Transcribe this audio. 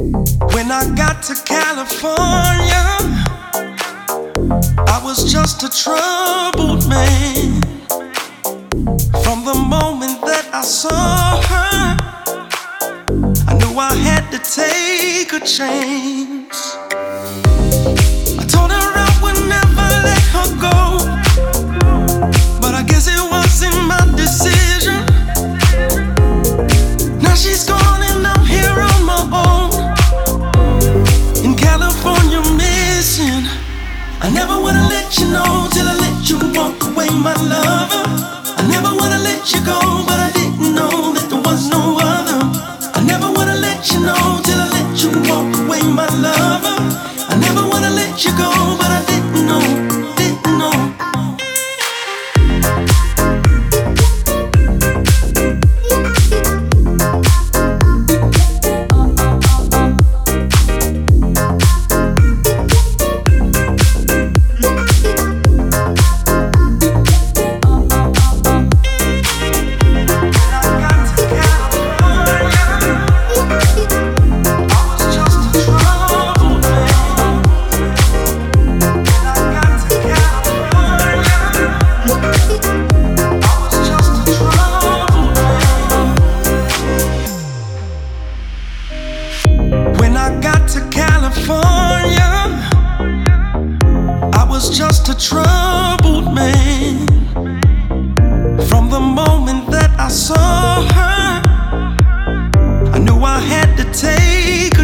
When I got to California, I was just a troubled man. From the moment that I saw her, I knew I had to take a chance. I told her I would never let her go, but I guess it wasn't my decision. Now she's gone and I'm here on my own, in California missing. I never wanna let you know till I let you walk away, my lover. I never wanna let you go, but I didn't know that there was no other. I never wanna let you know till I let you walk away, my lover. I never wanna let you go, but I didn't know, didn't know. When I got to California, I was just a troubled man. From the moment that I saw her, I knew I had to take